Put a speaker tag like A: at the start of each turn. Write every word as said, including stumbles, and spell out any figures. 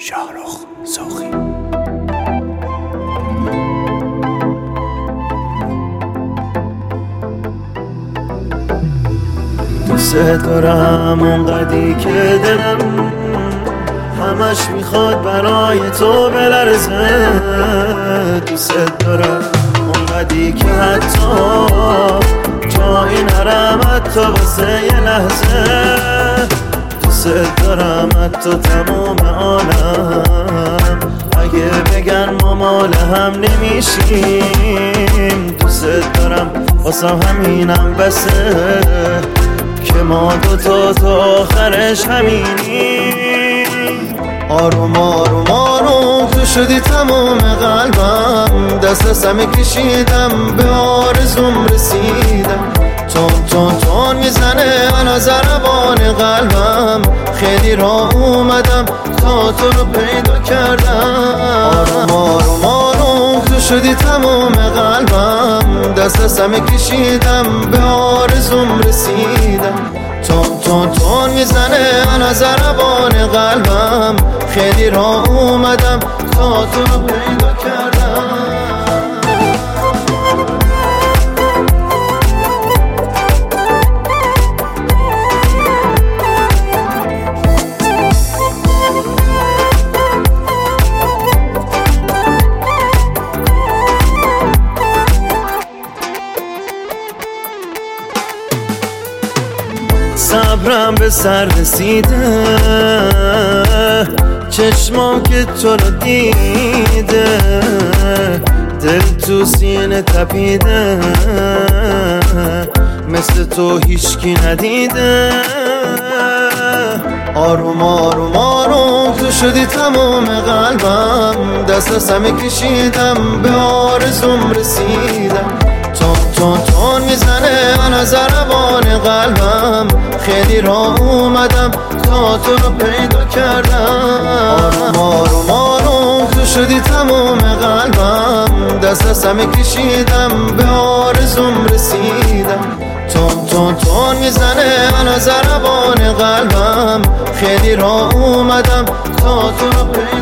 A: شاهرخ سوخی. دوست دارم اونقدی که دلم همش میخواد برای تو بلرزه. دوست دارم اونقدی که حتی جایی نرم حتی واسه یه لحظه. دوست دارم حتی تموم عالم اگه بگن ما مال هم نمیشیم. دوست دارم واسه همینم بسه که ما دوتا تا آخرش همینیم.
B: آروم آروم آروم تو شدی تمام قلبم، دست دستم کشیدم به آرزوم رسیدم. تون تون تون میزنه الان ضربان قلبم، خیلی را اومدم تا تو رو پیدا کردم. آروم آروم آروم تو شدی تمام قلبم، دست دستم کشیدم به آرزوم رسیدم. تون تون تون میزنه الان ضربان قلبم، خیلی را اومدم تا تو رو پیدا کردم.
A: صبرم به سر رسیده، چشمام که تو رو دیده، دل تو سینه تپیده، مثل تو هیچکی ندیده.
B: آروم آروم آروم تو شدی تمام قلبم، دست دستم کشیدم به آرزوم رسیدم. تون تون تون میزنه الان ضربان قلبم، خیلی را اومدم تا تو رو پیدا کردم. آروم آروم آروم تو شدی تمام قلبم، دست دستم کشیدم به آرزوم رسیدم. تون تون تون میزنه الان ضربان قلبم، خیلی را اومدم تا تو رو پیدا